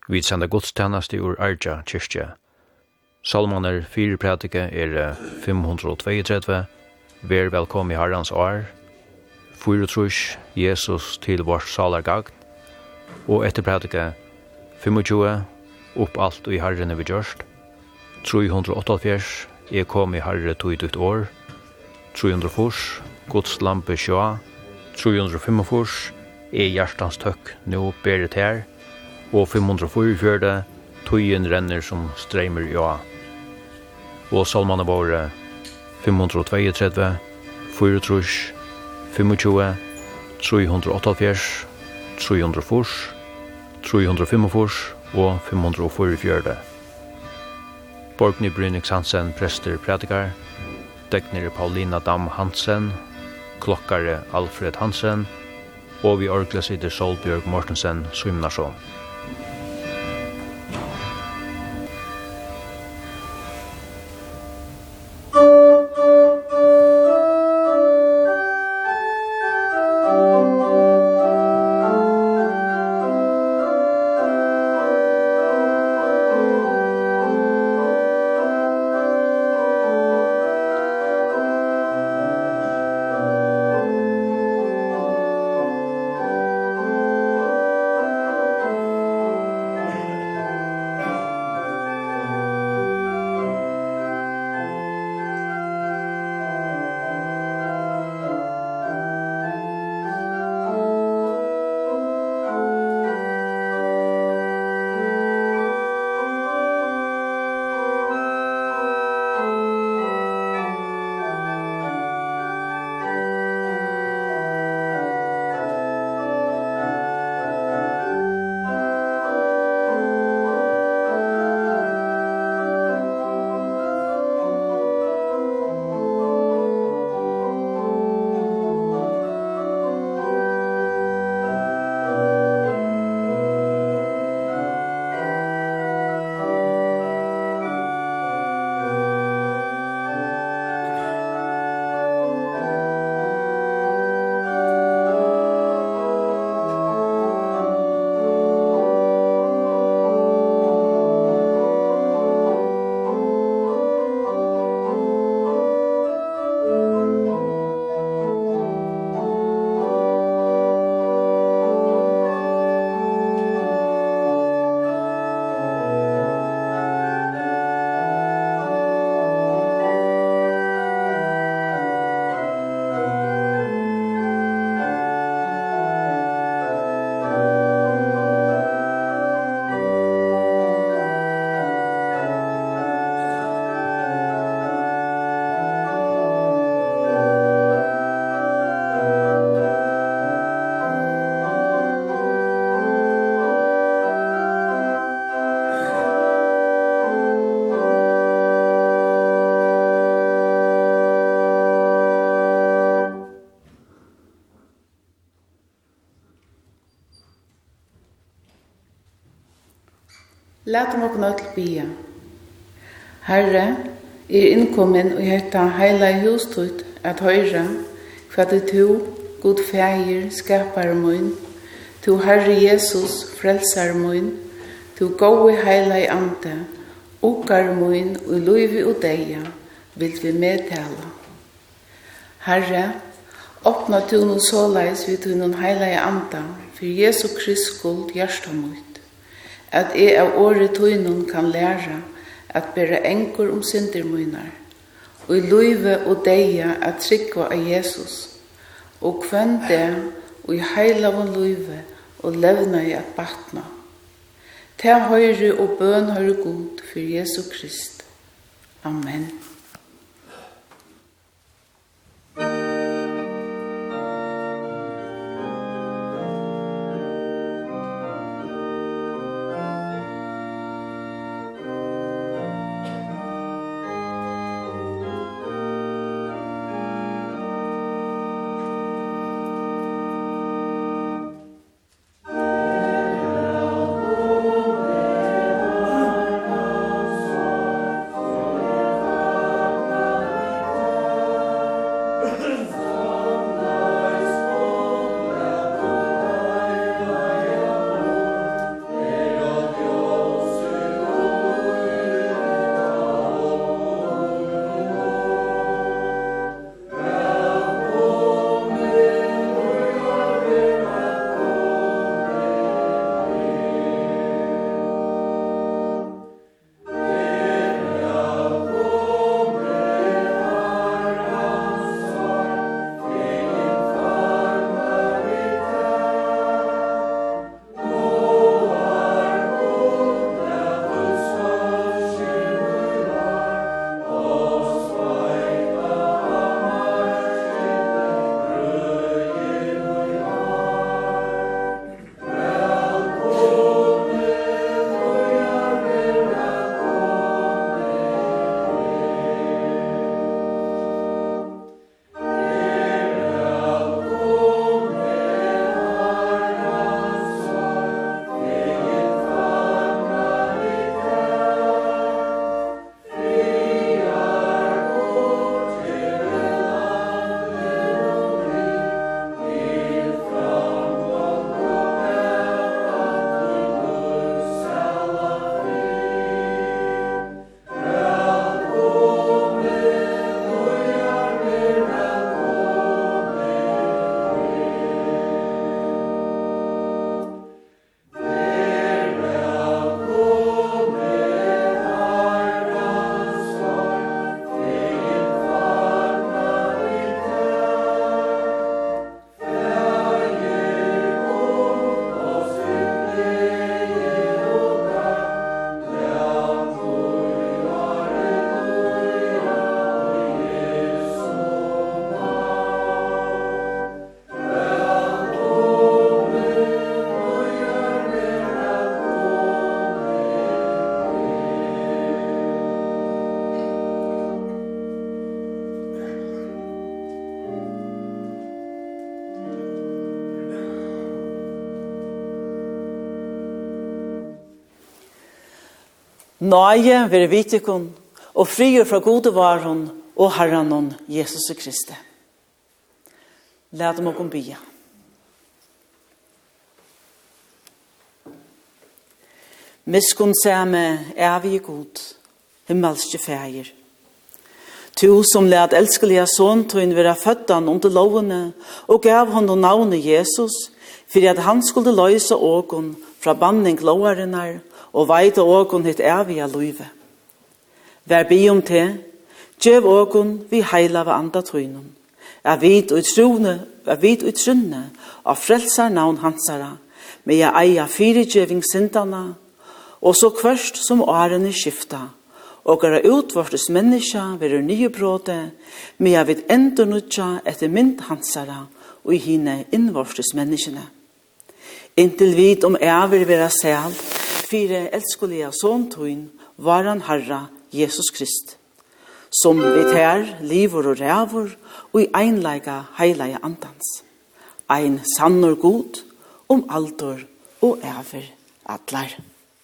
Vi sender godstjeneste ur Arja kyrkje. Salmaner 4 prædike 532. Vær velkommen i Herrens år. 4 Jesus til vårt salargagn. Og etter prædike 25. Opp alt og i Herren er vi gjørst. 378. Jeg kom i Herre tog ut år. 300 Guds lampe sjå. 345. Hjertans tøkk, nå beret her. Og 544. Tøyen renner som streimer i å. Og salmene våre 532, 4, 25, 388, 300, 345 og 544. Borgny Brynix Hansen, prester prædikar. Dekner Paulina Dam Hansen, klokkare Alfred Hansen, og vi orgler sitter Solbjørg Mortensen Svimnarsson. Lat mig kunna bia. Herre, innkommen og hetta heila hustut at høyra, hva det to, god feir, skapar mun, to Herre Jesus, frelsar mun, to gode heila i ante, okkar mun, og luivi og deia, vil vi medtala. Herre, åpna tu no såleis vid tu non heila i anta, for Jesu Krist skuld hjertamut, at av året tøynun kan læra at bæra enkur syndermunar, og i luive og deia at trykva av Jesus, og kvann det, og i heila von luive, og levna i at batna. Ta høyre og bøn høyre god for Jesu Krist. Amen. Nøye være vitikon, og frier fra gode varon og Herrenon Jesus Kristi. Lad dem okkom bia. Miskun same vi god, himmelske feir. Tu som led elskelige son tøyn være føddan under lovene, og gav honom navnet Jesus, for at han skulle løse ågon fra banning lovarenar, og veide ågon hitt evige løyve. Vær bi om te, djev ågon vi heila ved anda tøynum, vid utrunne av frelsar navn hansara, med jeg eia firegjeving syndana, og så kvørst som årene skifta, og gara utvortes menneska ved nye bråde, med jeg vid enda nutja etter mynd hansara, og i hine innvortes menneskene. Inntil vid om vil være sel, fire elskelige såntøyn, var han Herra Jesus Krist, som vid her livor og rævor, og i einlega heilige andans. Ein sannor god, om alder og æver atlar.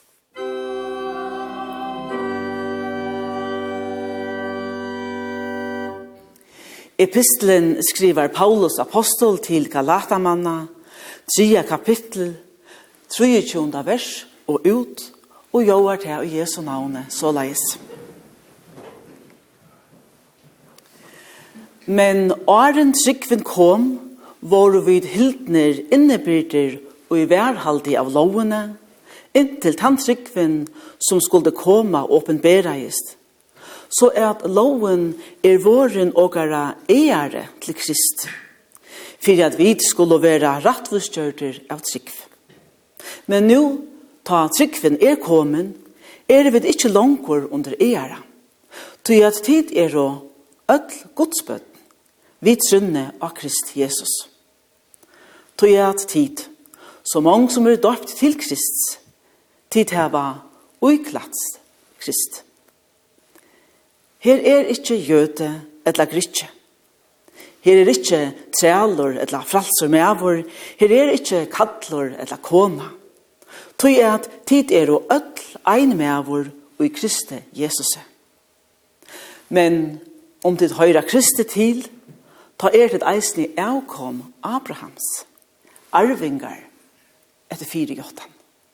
Epistelen skriver Paulus apostol til Galatamanna, 3. kapittel, 23. vers, og ut, og gjør til å Jesu navne så leis. Men åren trykven kom, var vi hildner innebyrder og i værhaldig av lovene, inntil tann trykven som skulle komme åpenbereist. Så at loven våren ågara ære til Krist, for at vi skulle være rattvistgjørter av trykv. Men nå, ta trykven kommen, vi ikke langkår under ære. Til at tid og ødel godsbøtt, vi trunne av Krist Jesus. Til at tid, så mange som døpt til Krist, tid heva uiklats Krist. Her ikke jøde eller gritje. Her ikke trælor eller fralsor mevor. Her ikke kattlor eller kona. Tøy at tid og ødel ein mevor og i Kristi Jesus. Men om tid høyra Kristi til, ta tid eisni avkom Abrahams, arvingar etter 4 jottan.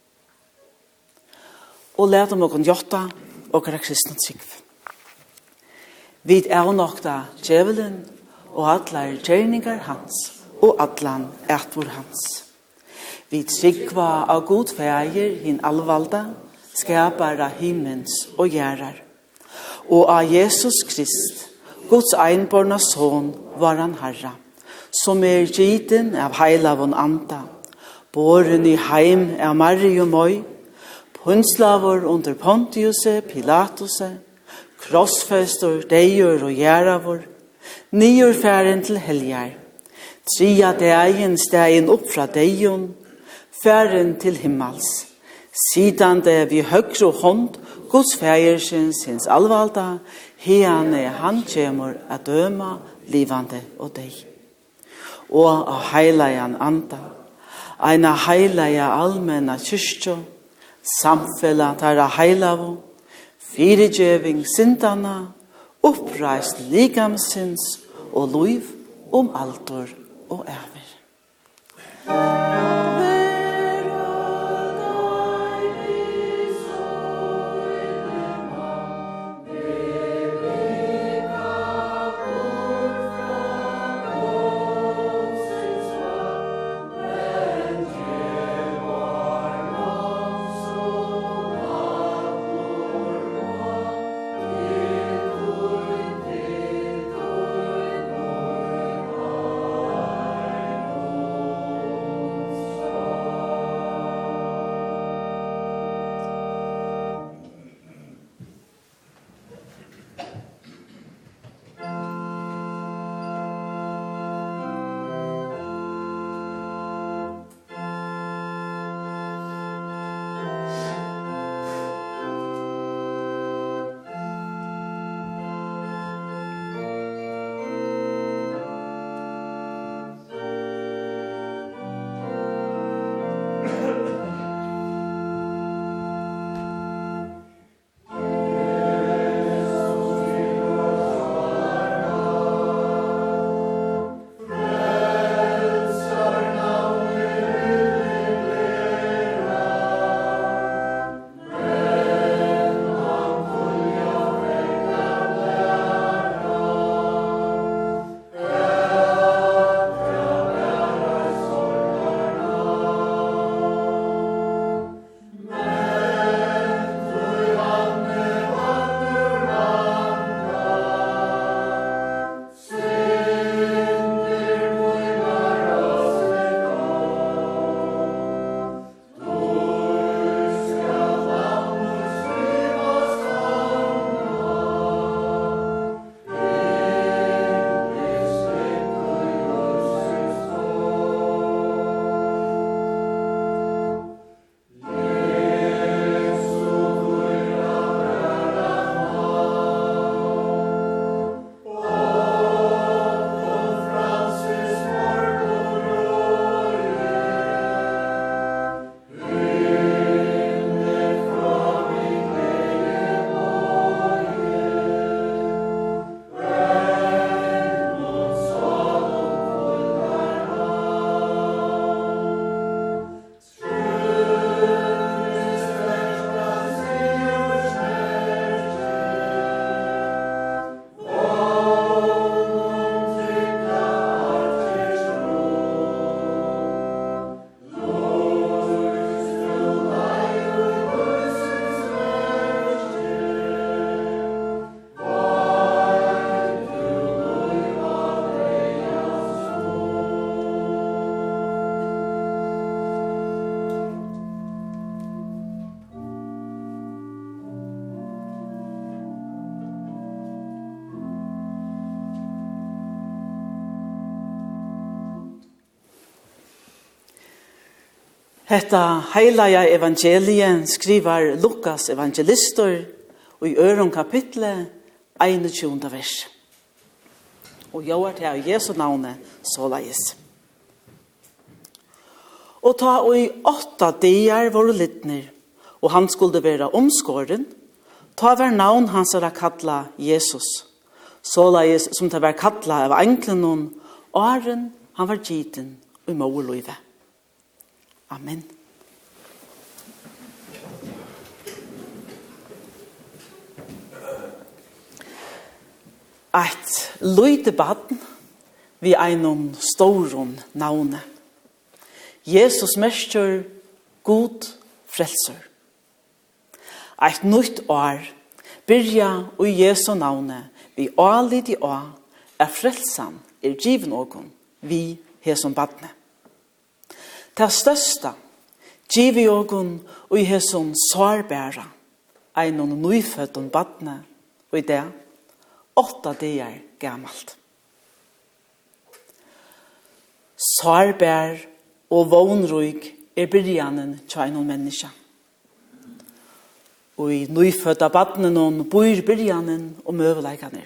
Og let om okon jotta og kristne trykv. Vi nokta djevelen og atlar gjerningar hans og atlan ætvor hans. Vi trykva av god feir hin allvalda, skapara himmens og gjerar. Og av Jesus Krist, Guds einborna son, var han Herra, som giten av heilavon anda, boren i heim av Marium og pundslavor under Pontiuse, Pilatuse, krossfester, deier og gjeravor, nyurfæren til helgar, 3 dagen stegen opp fra deion, færen til himmels, sidande vi høgre hånd, Guds fægersens hins allvalda, heane han kjemur a døma, livande og dei. Og av heilajan anda, eina heilaja allmenna kyrkjo, samfella tara heilavo, firegjeving syndana, uppreist ligamsins og luiv alder og æver. Hetta heilaja evangelien skriver Lukas evangelister og i øron kapitlet 21. vers. Og jeg er til Jesu navnet så leis. Og ta og i 8 dager var littner, og han skulle være omskåren, ta var navn hans er kalla Jesus, så leis som det var kalla av enklen og åren han var giten i måløyve. Amen. Et løyde baden vi einom storon navne. Jesus mestjer god frelser. Et nytt år byrja i Jesu navne vi allid i å er frelsan given ågon vi hesom badne. Det største givi ågon og i hesom sårbæra einon nyfødden badne og i det 8 dager gammalt. Sårbær og vognrøyk byrjanen til einon menneske. Og i nyfødda badnen bor byrjanen og møveleikane.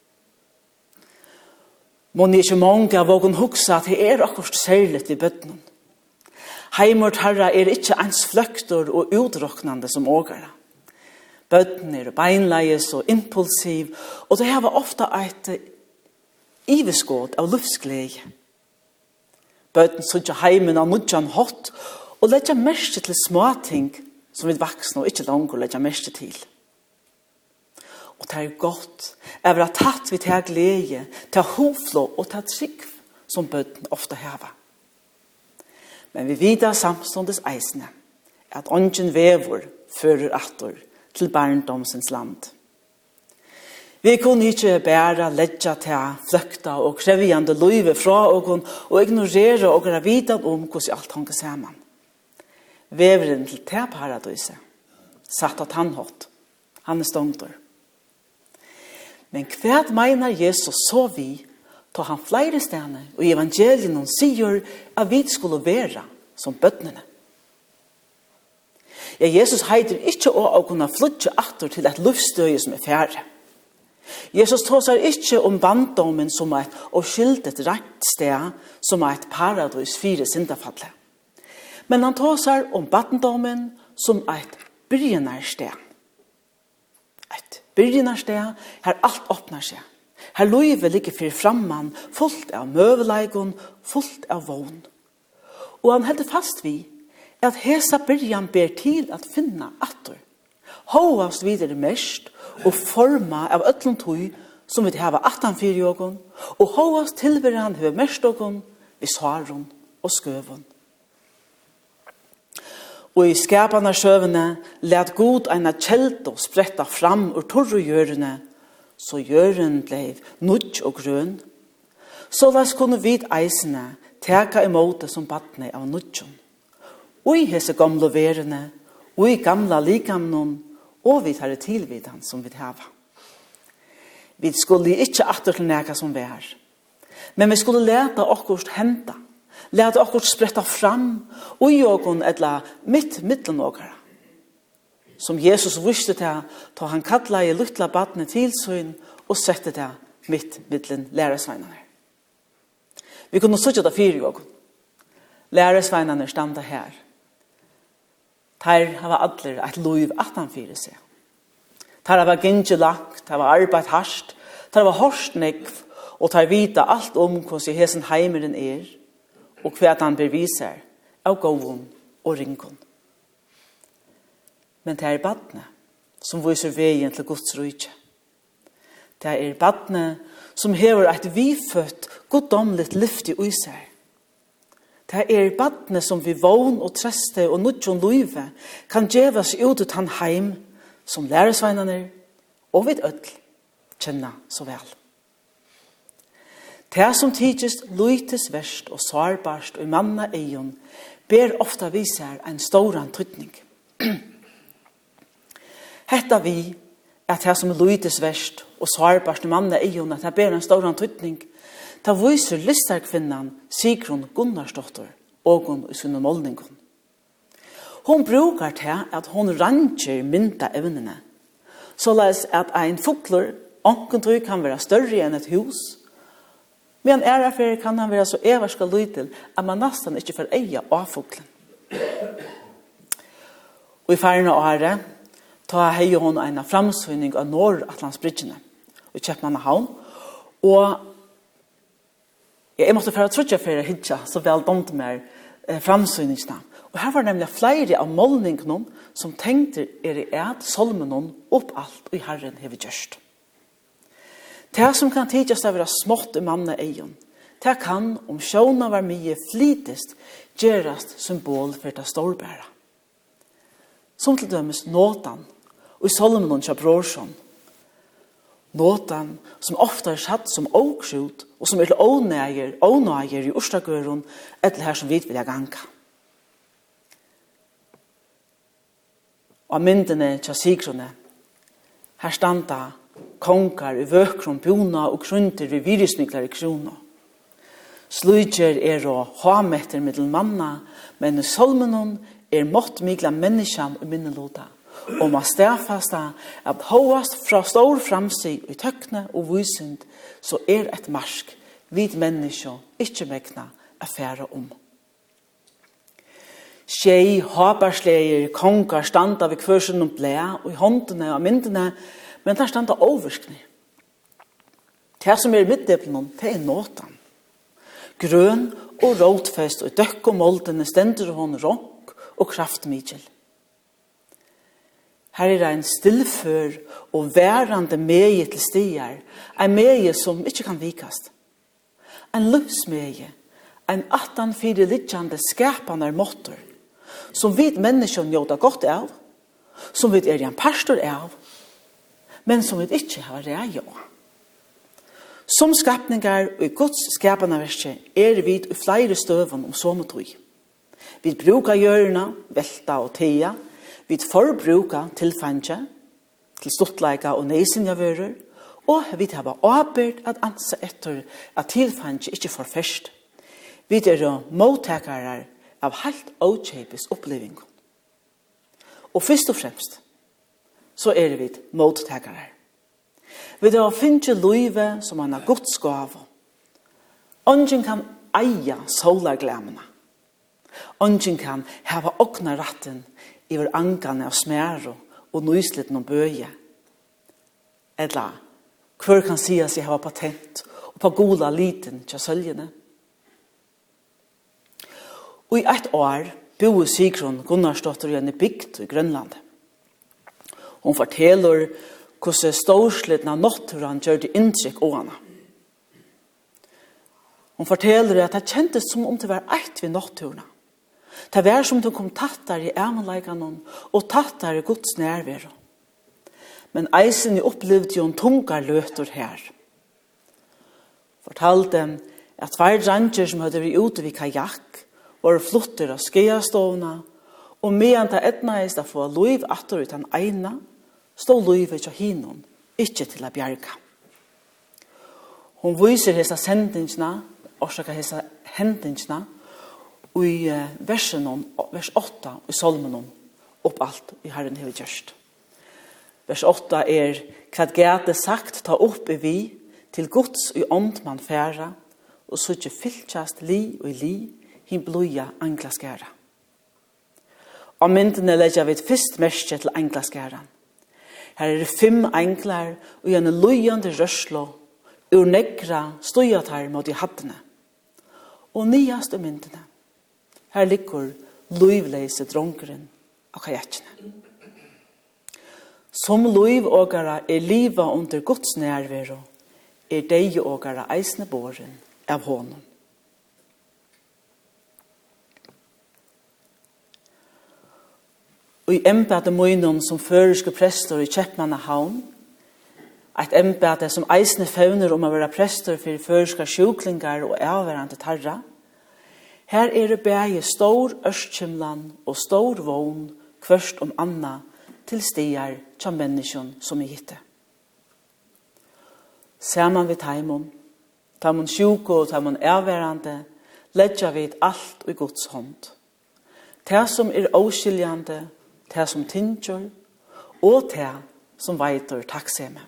Mån ikke mange av vågen huksa at det akkurat særligt i bøtten. Heimort herra ikke ens fløktor og utroknande som ågara. Bøtten beinleies og impulsiv, og det har ofta et iveskåd av luftsglede. Bøtten sutja heimen av nudjan hot, og letja mest til småting som vi vaksne og ikke langt letja mest til. Og det er godt å være tatt vi til glede, til hovflå og til trygg som bøtten ofta hava. Men vi vidar samståndes eisene at ånden vever fører atter til barndomsens land. Vi kunne ikke bare letja til fløkta og krevjande løyve fra ogon og ignorere og gra vidan om hvordan alt hanker sammen. Veveren til te paradiset satt at han hatt. Han stångtor. Men hva mener Jesus så vi ta han flere stene og i evangelien sier at vi skulle være som bøttene. Ja, Jesus heiter ikke å kunne flytte atter til et luftstøye som færre. Jesus tåsar ikke om banddommen som et skyldet rett sted som et paradis 4 syndafallet. Men han tåsar om banddommen som et byrjenarsted. Et byrjenarsted her alt åpner seg. Her løyve ligger for framman, fullt av møveleigon, fullt av vogn. Og han heldur fast vi at hesa byrjan ber til at finna atter. Hovast videre mest og forma av ötlund tøy som vi hava 18 jogon, og hovast tilveran hever mest ogon vi svaron og skøvon. Og i skapana sjøvene let god eina kjeldo spretta fram ur torrujørene, så jøren blei nudj og grøn. Så las kunne vid eisene teka imot som badne av nudjon. Og i hese gamle verene, og i gamla likamnon, og vi tar det tilvidan som vi hava. Vi skulle ikke atter til nega som vi er. Men vi skulle leta okkurst henta, leta okkurst spretta fram, og i okkurn etla mittlen okkara. Som Jesus visste til, ta han kalla i luttla badne tilsyn, og sette det mittlen læresveinane. Vi kunne sutja det 4 okkurn. Læresveinane standa her. Ter hava allir eit loiv 18 seg. Ter hava gynge lagt, ter hava arbeid harsht, ter hava horst nekv, og ter vita alt om hvordan hesen heimeren og hva han beviser av gåvun og ringon. Men det badne som viser veien til Guds rujtje. Det badne som hever eit vifødt, goddomligt lyft i uiser. Det badne som vi vogn og treste og nudjon luive kan djevas ut ut han heim som læresveinane og vid ødel kjenna så vel. Det som tidsigst luites verst og sårbarst og i manna eion ber ofta viser en stóran trytning. Hetta vi at det som luites verst og sårbarst og i manna eion at det ber en stóran trytning. Ta viser listarkvinnan Sigrun Gunnarsdottir og hun i sinne målningen. Hon brukar til at hon ranger mynda evnene, såleis at ein fugler onkentrykk kan være større enn et hus, men ærafer kan han være så everska lytel at man nesten ikke får eie av fuglen. Og i færne året ta hei hon en framsynning av Nord-Atlantsbridgene i Kjøpmannahavn, og jeg måtte føre trutja for å hitja så vel domt med framsyningsna. Og her var nemlig flere av målningene som tenkte i at solmen opp alt og i Herren hever gjørst. Det som kan tidjas av å være smått i manne egen, det kan, om sjåna var mye flitest, gjørast symbol for det storbæra. Som til dømes nåtan, og i solmen kja brorsson. Nåtan som ofta er satt som åksjut, og som er til ånæger i Orsdagøren, etter her som vi vilja ganga. Og myndene kja sigrone, her standa kongar i vøkron bjona og krunter vi virismiklar i krona. Slujger er å ha metter middel manna, men i solmenon er mått migla menneskjam i minneloda, og man stedfasta at hoast fra stor framsig i tøkne og vysynd, så er et marsk vid menneskja ikkje megna affæra om. Skjei, habarsleier, kongar standa ved kvørsen om blea, og i håndene og myndene, men der standa overskni. Det som er middelen, det er nåtan. Grøn og rotfest og døkk og moldene stender hon råk og kraftmidjel. Her er en stillfør og værande meie til stier, en meie som ikke kan vikast. En livsmeie, en 18-4 lidjande skapande motor, som vi mennesker njóta godt av, som vi er en pastor av, men som vi ikke har reie av. Som skapningar og i Guds skapande verske er vi i flere støven om sommertøy. Vi brukar hjørna, velta og teia, vi forbruka tilfanje, til stortleika og neisinjavører, og vi har arbeid at ansa etter at tilfanje ikke får først. Vi er mottakere av helt åkjøpes oppleving. Og først og fremst, så er vi mottakere. Vi har finnet livet som han har Guds gave. Ongen kan eie solarglemene. Ongen kan hava okna ratten iver angane av smæro og nøyslitten og bøye. Eller, hver kan si at jeg har patent og på goda liten til søljene. Og i ett år bor Sigrun Gunnarsdotter i en bygd i Grønland. Hun forteller hvordan storslitten av naturen gjør det inntrykk av henne. Hun forteller at det kjentes som om det var eit ved naturen. Det var som de kom tattar i æmenleikene og tattar i Guds nærvær. Men eisen opplevde hun tunga løter her. Fortalte at hver dranger som hadde vært ute ved kajak var flotter av skeiastovna, og medan det etnaist å få liv atter utan eina, stod livet til hinon, ikke til å bjerga. Hun viser hessa sendingsna, orsaka hessa hendingsna, og i vers 8 i solmen opp alt i Herren hever gjørst. Vers 8 er hva gæte sagt ta opp i vi til Guds i ånd man færa, og så ikke fylltjast li og li, hin bloja anglaskæra. Og myndene legger vi et fyrst merke til anglaskæra. Her er 5 anglar og en lujande rørslo, ur negra stojatar mot i hattene. Og nyast myndene. Her ligger luivleise dronkeren av kajakkene. Som luivågara er liva under Guds nærvero, er deigågara eisne båren av honom. Og i embete møgnon som føreske prester i Kjøpmannahavn, et embete som eisne fevner om å være prester for føreske sjuklingar og avværende tarra, her er det bæge stor ørskymlan og stor vogn kvørst om anna til stier til menneskjon som er hitte. Saman vid taimon, taimon sjuko og taimon avværende, ledja vid alt i Guds hånd. det som oskiljande, det som tinger, og det som veiter takkseme.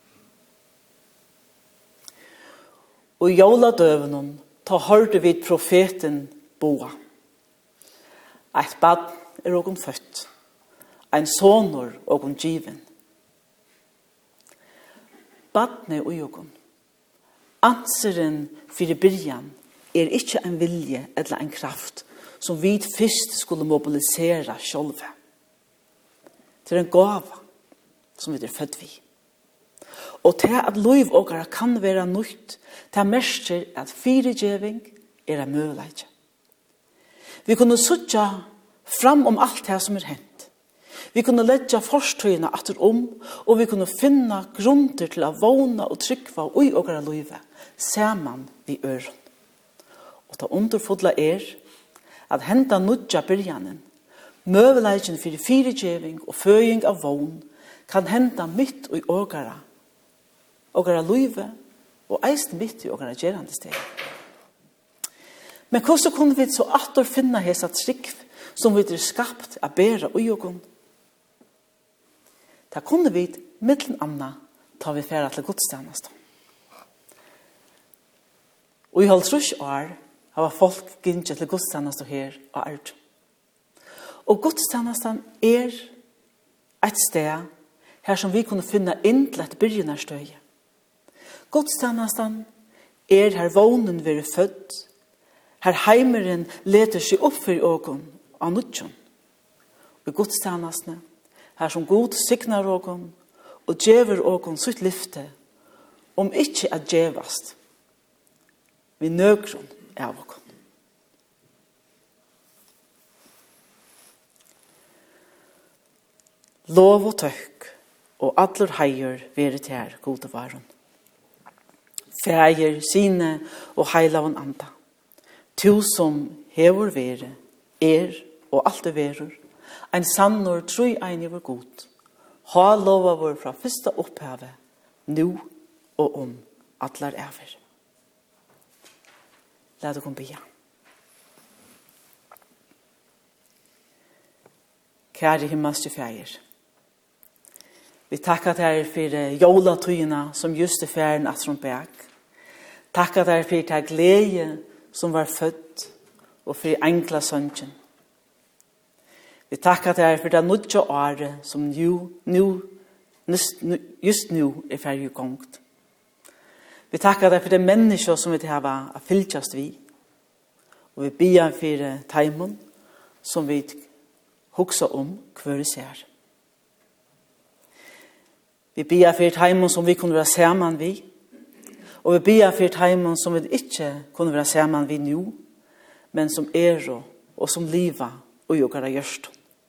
Og i jóladøvenen ta hørte vi profeten boa. Eit bad ogun født, ein sonur ogun given. Badne og ogun. Anseren fyrir byrjan ikkje en vilje eller en kraft som vi fyrst skulle mobilisera sjálve. Det en gåva som vi født vi. Og til at liv åkara kan være nytt, til merker at firegjeving en møguleik. Vi kunne suttja fram om alt det som hent. Vi kunne leggja forstøyene atter og vi kunne finna grunder til å våna og trykva ui åkara livet, saman vi øren. Og ta underfodla at henta nudja byrjanen, møguleiken for firegjeving og føying av vån, kan henta mitt ui åkara livet, og eisen mitt i åkara gerande steg. Men hvordan kunne vi så atter finna hesa trykv som vi skapt a bera ui åkon? Da kunne vi mittlen anna ta vi færa til godstjenest. Og i 50 år har folk gynnskje til godstjenest her og art. Og godstjenesten et sted her som vi kunne finne inn til et byrjenarstøye. Godstjenesten her vånen vi født, her heimeren leter seg opp for åken av nødjon. Og i godstjenestene, her som god signar åken, og djever åken sitt lyfte, om ikke at djevast, vi nøgron av åken. Lov og tøkk, og allar heier veret her gode varen. Fæger, sine og heilavan anda. Tu som hever vere, og alt verur, ein sannor trui ein over god. Ha lova vår fra fyrsta opphavet, nu og allar ever. Lad oss bia. Kære himmelske fæger, vi takkar deg for jólatøyene som just færen at som bæk. Takkar deg for det glede som var født, og for enkla sønnsjen. Vi takkar deg for det nødja året som just nu ferdig gongt. Vi takkar deg for det mennesker som vi har å fylgjast vi. Og vi bier for teimen som vi hugsa hver vi ser. Vi bier for teimen som vi kunne være sammen vi. Og vi bier for teimen som vi ikke kunne være sammen vi nå, men som og som liva og jokkara gjørst.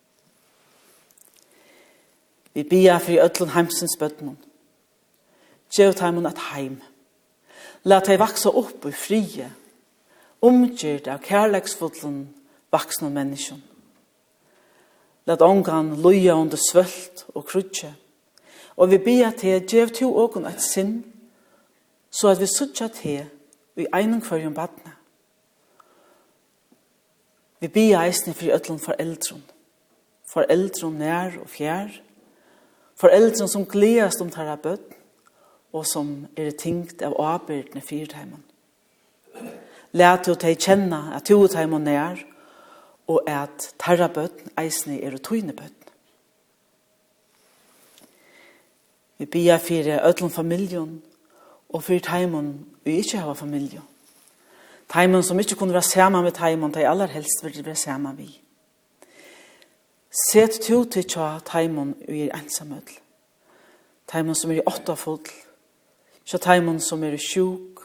Vi bier for ødlun heimsens bøtten. Gjev teimen et heim. Lat deg vaksa opp i frie, omgjert av kærleksfotlen vaksne mennesken. Lat ångan loja under svølt og krutje, og vi bier til gjev to åken et sinn, så at vi suttja til i egnen kvarjon badne. Vi bier eisne fri ødlun foreldron nær og fjær, foreldron som gledast tarra bøtten, og som tingt av avbyrdene fyrtheimen. Læt jo til kjenne at hovedheimen nær, og at tarra bøtten eisne tøyne bøtten. Vi bier for ødlom familien, og for teimen vi ikke har familie. Teimen som ikke kunne være sammen med teimen, de aller helst vil være sammen vi. Sett to til tja teimen vi ensamødel. Teimen som i 8 full, så teimen som sjuk.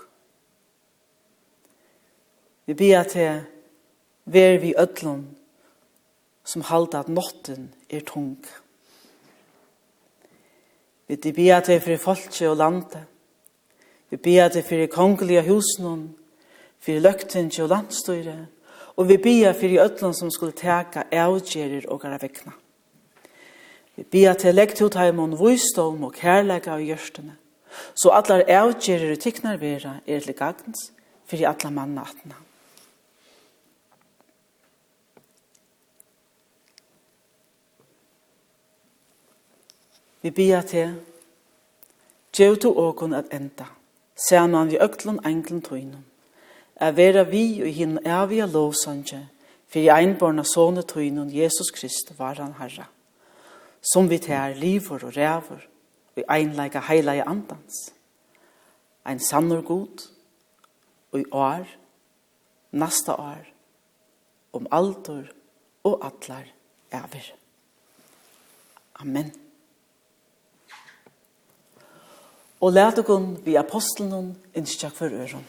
Vi bier til ver vi ødlom som halda at notten tung. Vi bier til for folket og landet. Vi bier til for kongelige husen, for løgtinge og landstøyre, og vi bier for ødlom som skulle teka avgjerer og gara vekna. Vi bier til lektotheimon, vysdom og kærlega av gjørstene, så allar avgjerer og tikknar vera til gagns for alla manna atna. Vi bia til, gjev to åkon at enda, saman vi øklun englen tøynum, er vera vi og hinn evige lovsanje, for i einborna sånne tøynun Jesus Krist var han Herre, som vi tar livor og rævor, og einleika heilige andans, ein sannur god, og i år, nasta år, aldur og atlar ever. Amen. Og let okon vi apostelen innskjak for øron.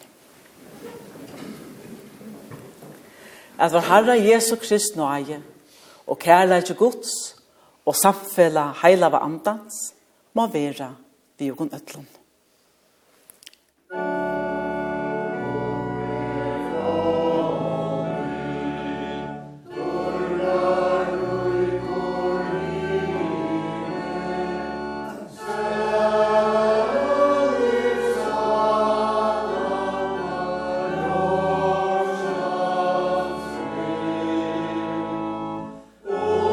At vår Herre Jesu Krist nøye, og kærleik Guds, og samfella heilava andans, må vera vi okon øtlun.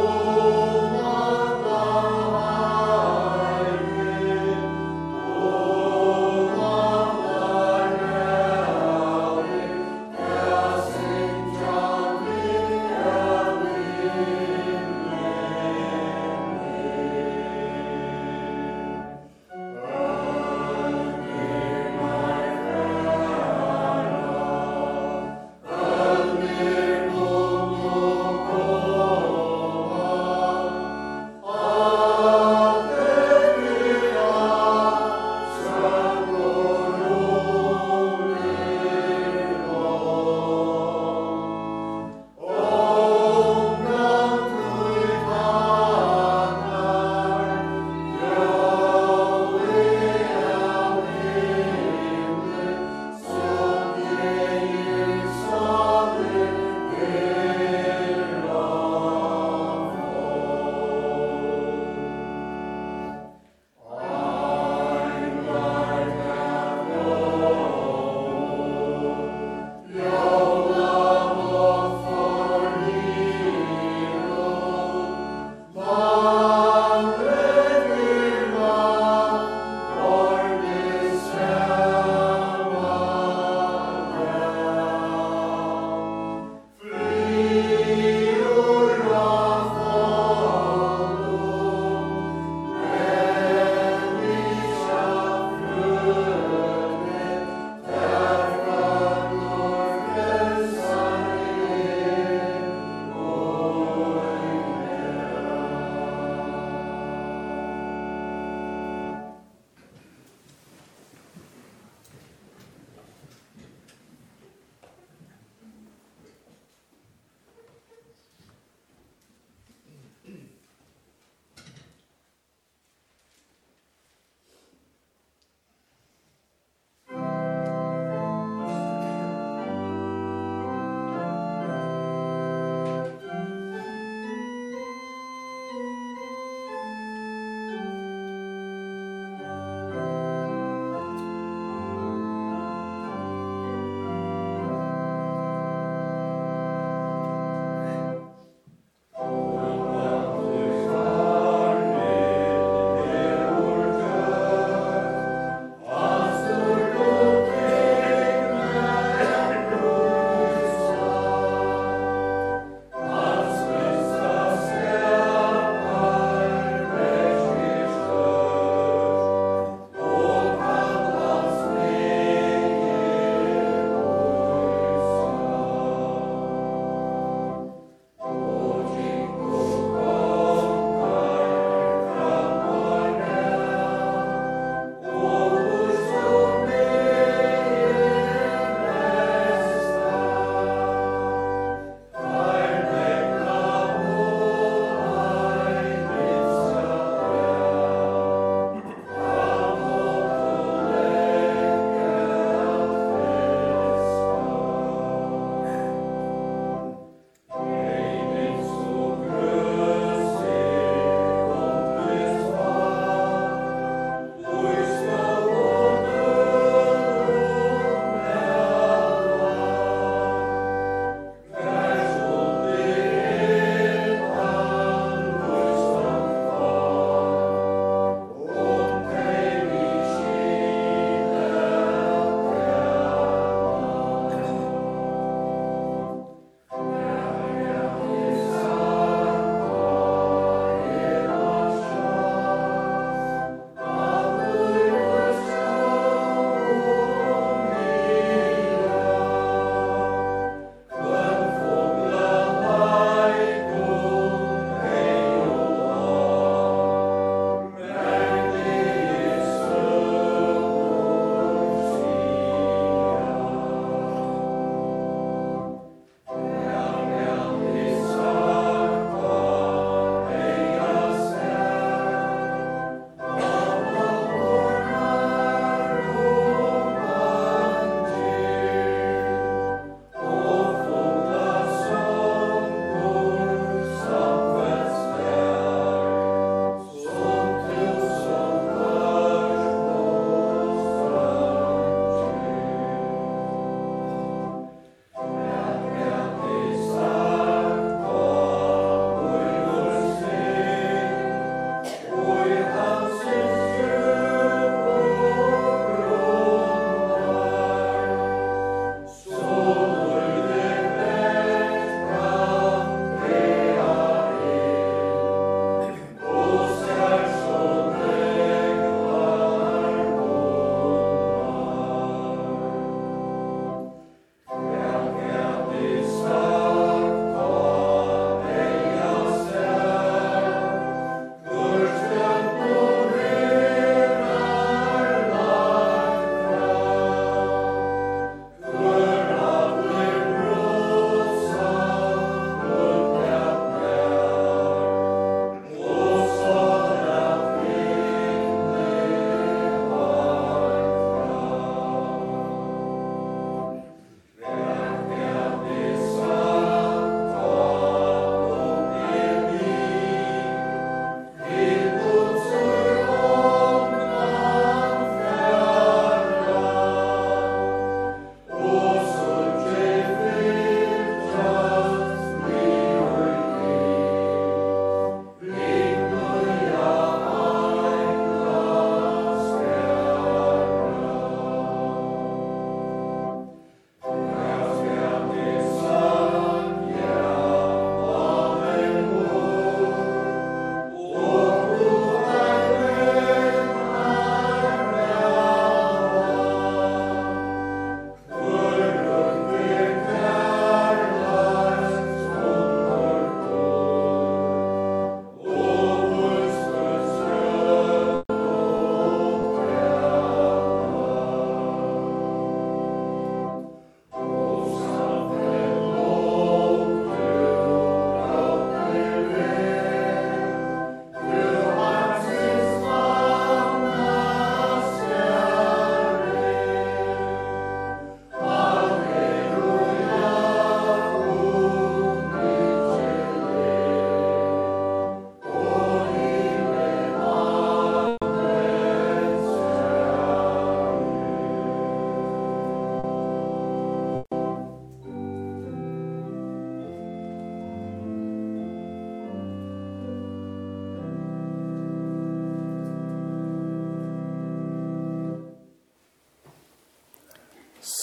Oh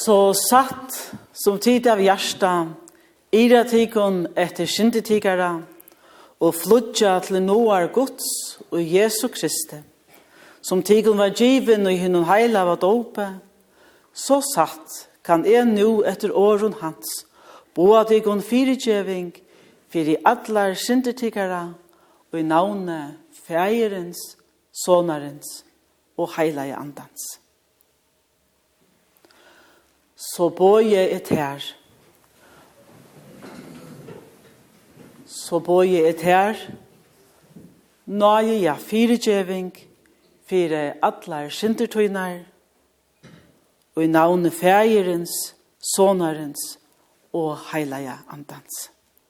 Så satt som tid av hjärsta, iratikon etter syndetikara, og fludja til noar Guds og Jesu Kristi, som tigon var given og hinnon heila var dope, så satt kan nu etter åren hans, boa tigon fyrirgjeving, fyrir allar syndetikara, og i navne fægerens, sonarens og heila andans. Så boje et her. Så boje et her. Nøye ja fyrirgjeving, fyrir allar syndertøynar, og i navne fægerens, sonarens og heilaja andans.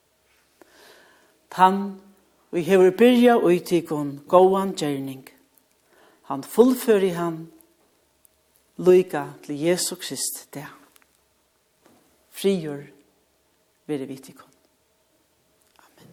Han, vi hever byrja og utikon gåan gjerning. Han fullfører han, lyka til Jesu Krist det. Frigjør være vitikon. Amen.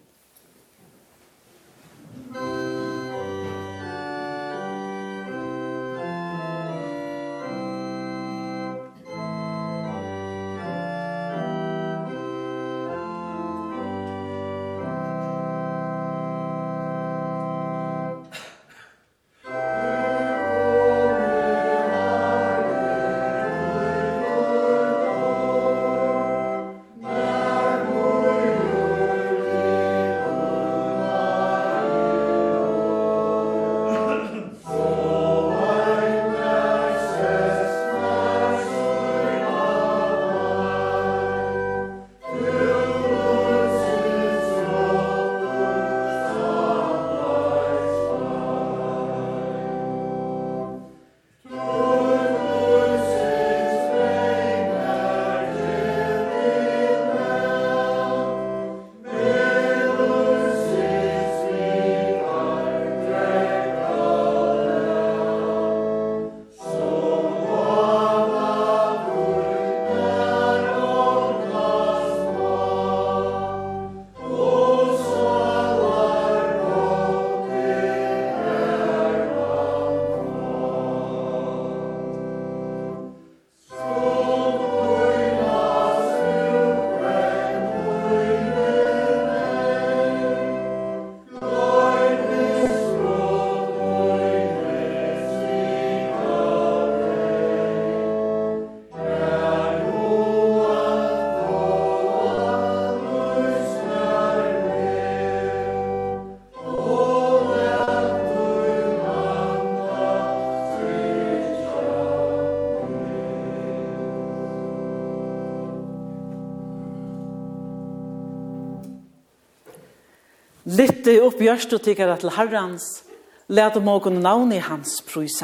Litte opp hjørstotikere til Herrens, led om ågen navn i hans prysa.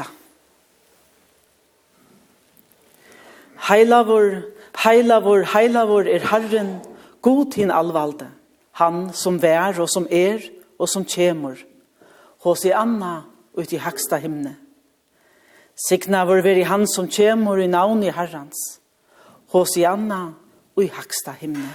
Heilavor, heilavor, heilavor Herren, god hin allvalde, han som vær og som og som kjemur, hos i Anna ut i haksta himne. Signa vår veri han som kjemur i navn i Herrens, hos i Anna og i haksta himne.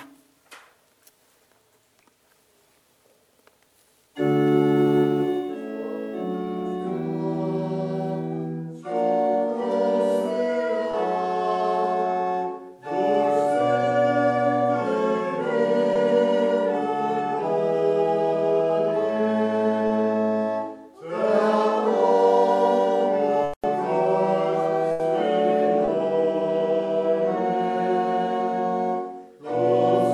Oh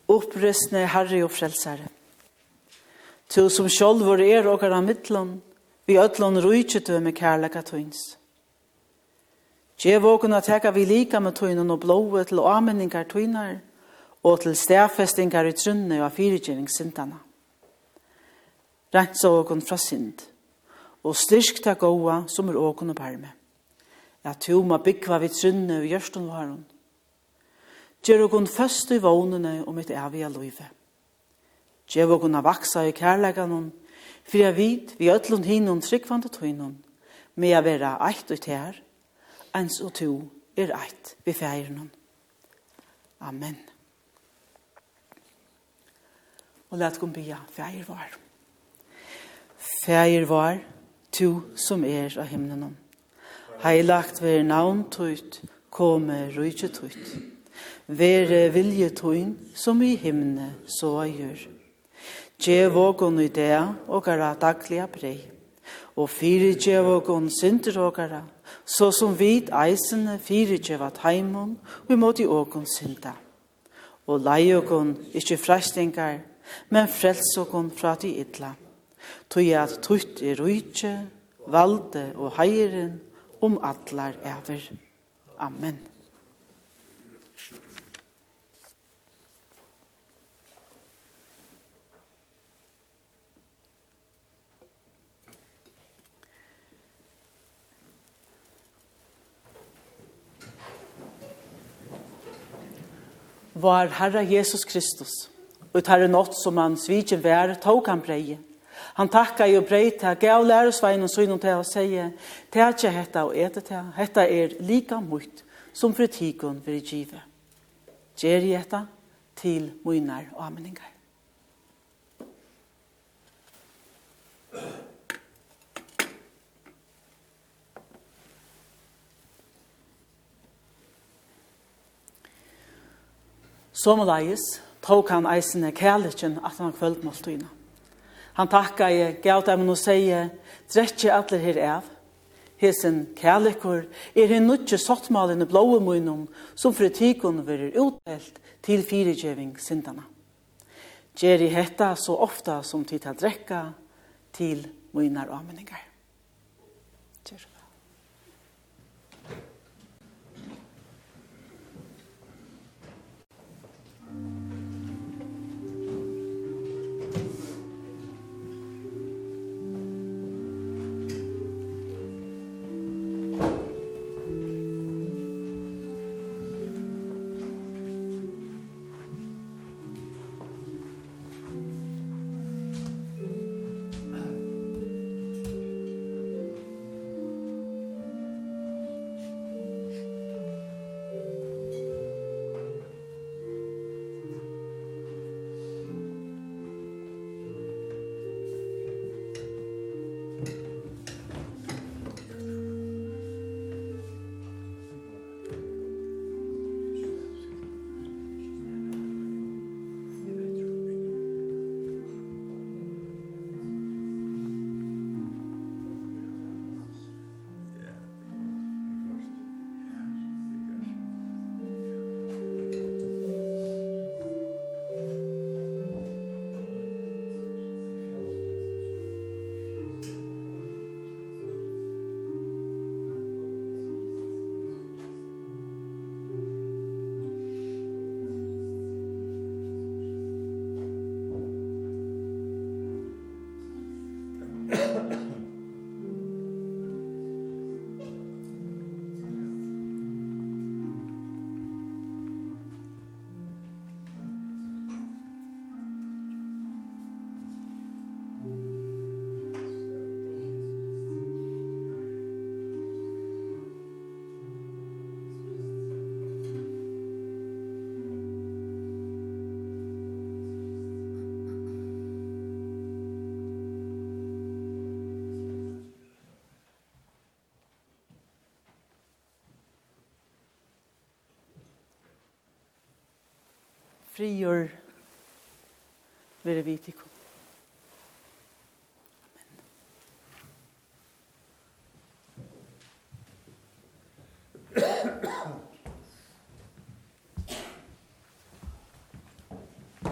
Opprestne Herre og Frelsare. Tu som sjálvor okkar av mittlun, vi öllun rujtjødømme kærleika tøyns. Gjev okkur at teka vi lika med tøynun og blåe til amenningar tøynar, og til stedfestingar i trunne og fyrirgjeringssyndana. Rensa okkur fra synd, og styrk ta gåa som okkur og barme. Ja, tu ma byggva vi trunne og gjørstun varon. Gjer okkur først i vånene om mitt evige løyve. Gjev okkur a vaksa i kærleganon, for vi öllun hinon tryggvande tøynon, med a vera eitt ut her, ens og to eitt vi feirenon. Amen. Og let kom bia, feir var. Feir var, tu som av himlenon. Heilagt ver navn tøyt, kome rujtje tøyt. Vere vilje tøyn, som i himne så gjør. Gjev okon i det, okara dagliga brei. Og fyri gjev okon synder okara, så som vid eisene fyri gjevat heimon, og imot i okon synda. Og lei okon ikkje frastingar, men frels okon fra de idla. Tøy at tøyt rujtje, valde og heiren, atlar ever. Amen. Var Herre Jesus Kristus, og tar nått som han svidjen vær, tog han breie. Han takka i og brei til, gav læresveien og søgnen til å sige, det er ikke hetta og ete til, hetta lika mot som for tigon vil give. Gjer i etta til munnar og ameningar. Sommerleis tok han eisene kærlikken at han kvølt måltøyna. Han takka i gav dem og sier, drekje atler her av. Hesen kærlikker en nødje sottmalen i blåe munnen som for etikon verer utdelt til firegjeving syndana. Gjer i hetta så ofta som tid til drekka til munnar og ameningar. Frigjør være vitikum. Amen.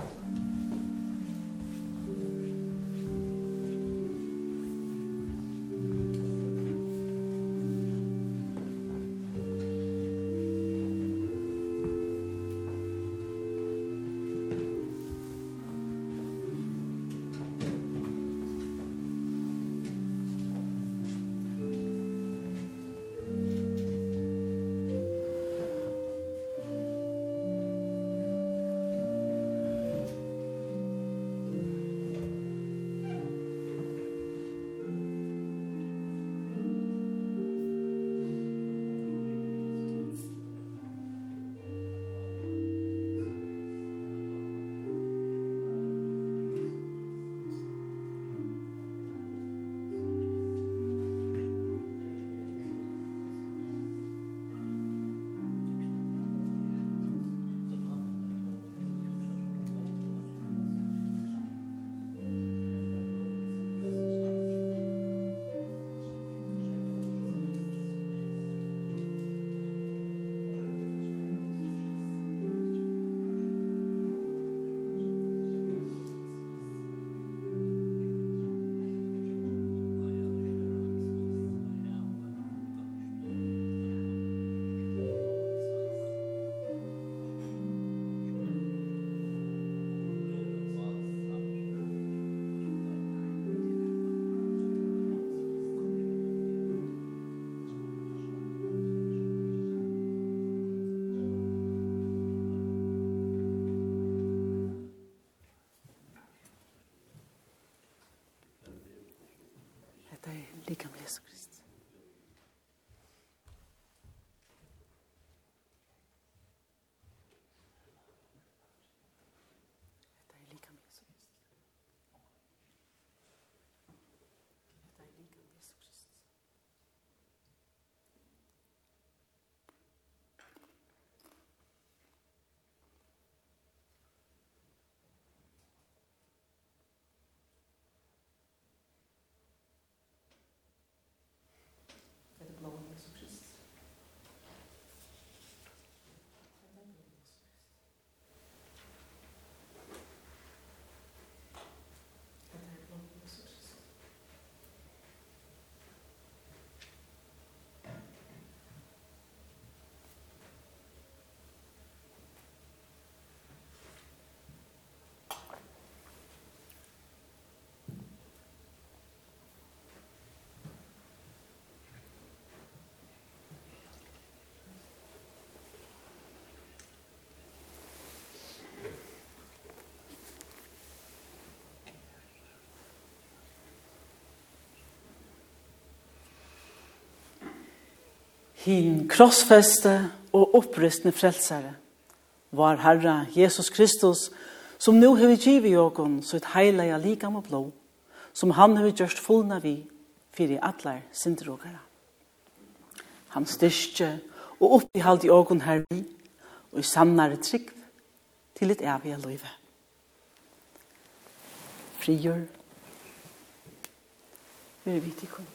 Hin krossfeste og opprystne frelsere var Herre Jesus Kristus, som nu har givet jorden så et heilige likam og blå, som han har gjort fullna vi fyrir atler syndrogere. Han styrke og oppihalde jorden her vi, og i sannare trygg til et evige liv. Frigjør. Vi er vidt i kun.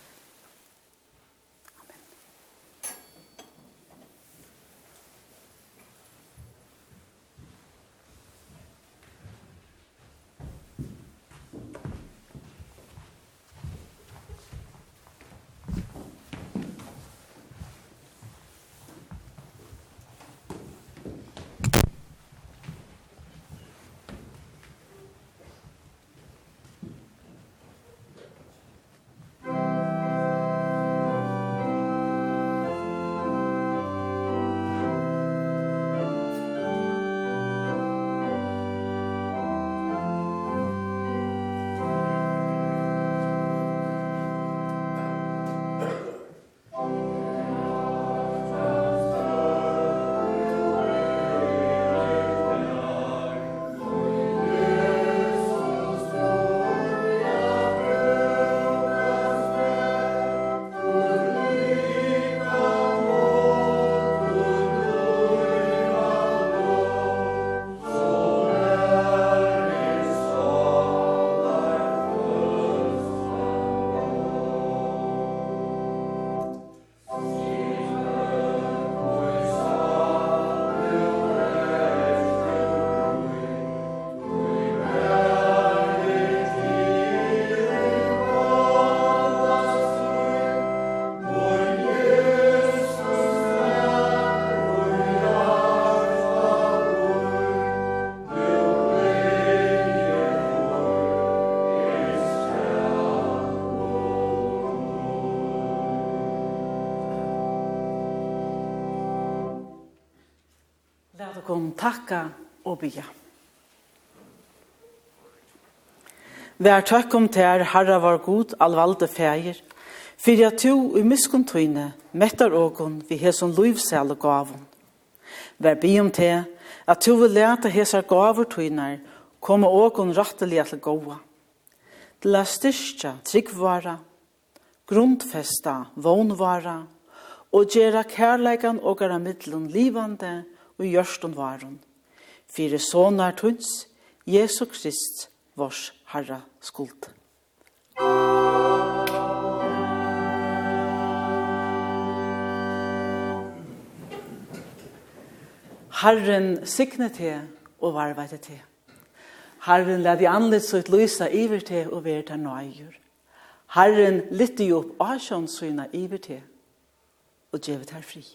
Lad oss takka og bya. Vær takk om til Herre var god, allvalde feir, fyrir at du i miskunntøyne mettar ågon vi hesson livsæle gavon. Vær by om til at du vil lete hesar gavortøyner komme ågon rattelig til gåa. Til a styrstja tryggvara, grundfesta vånvara, og gjera kærleikan og gara middelen livande og gjørstun varon. Fyrir sonar tunns, Jesu Krist, vårs Herra skuld. Herren signe te og varvete te. Herren led i anledd så ut lysa iver te og ver ter nøyur. Herren lytte jo opp asjonssyna iver te og djevet her fri.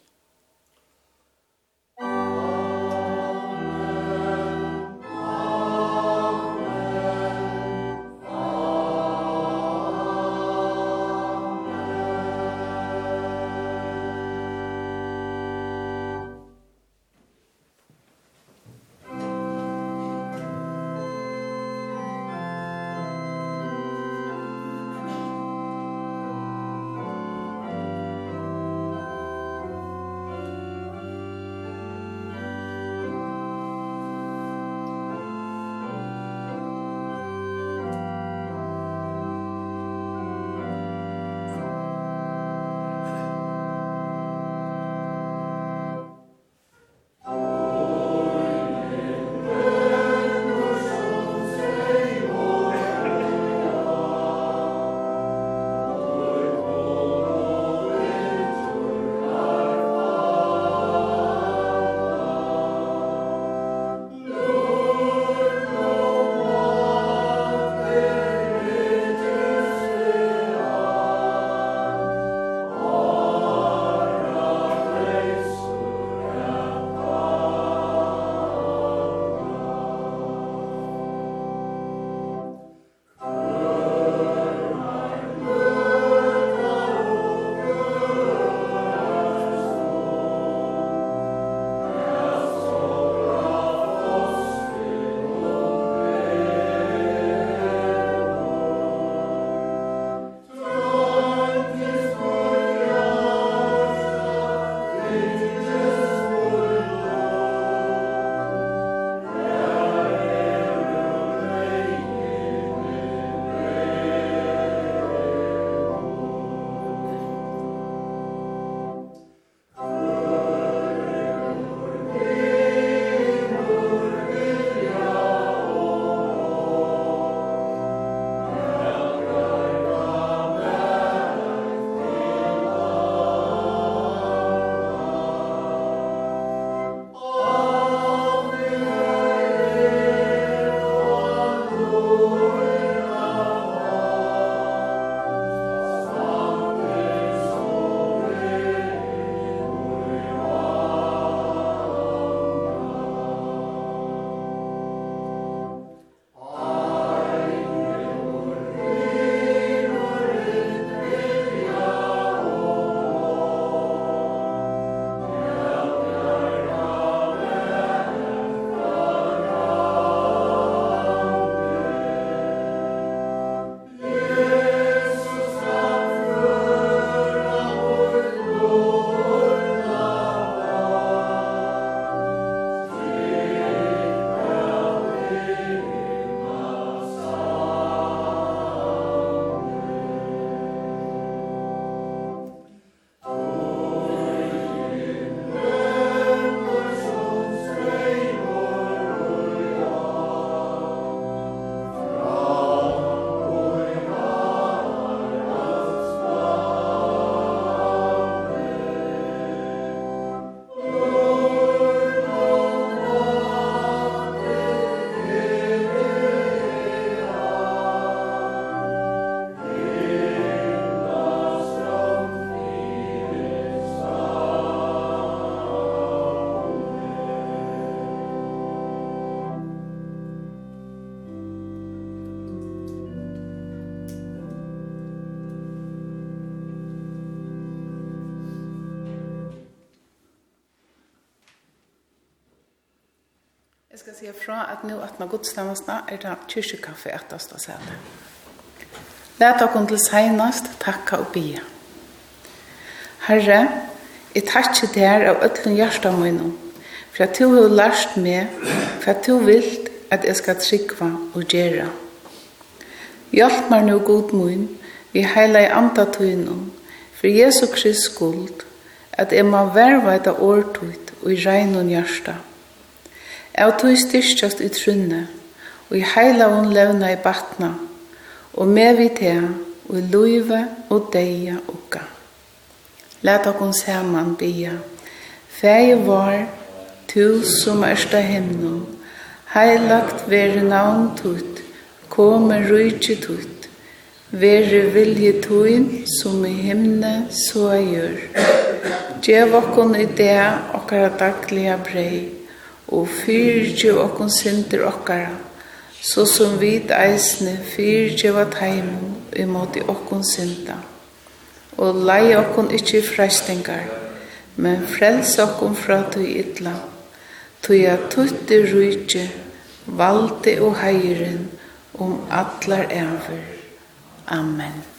Jeg skal si fra at nå at man godstemmelsene det kyrkekaffe ettast av seg. Læt dere til senest takka og bia. Herre, jeg takker der av øtlen hjertet mine, for at du har lært meg, for at du vil at jeg skal trykva og gjøre. Hjelp meg nå god min, vi heila i antatøynen, for Jesu Krist skuld, at jeg må verva et årtøyt og i regnen hjertet. Jeg tog styrkjast i trunne, og i heila hun levna i batna, og med vi til, og i løyve og deia okka. Læt okon saman bia. Fæje var, tu som ersta himnon, heilagt vere navn tutt, komme rujtje tutt, vere vilje tuin, som i himne så gjør. Gjev okon i det okkara dagliga brei, og fyrtje okon synder okkara, så som vid eisne fyrtje var teimen imot i okon synda. Og lei okon ikkje freistingar, men frels okon fra tui ytla, tui a tutti rujtje, valde og heiren, atlar ever. Amen.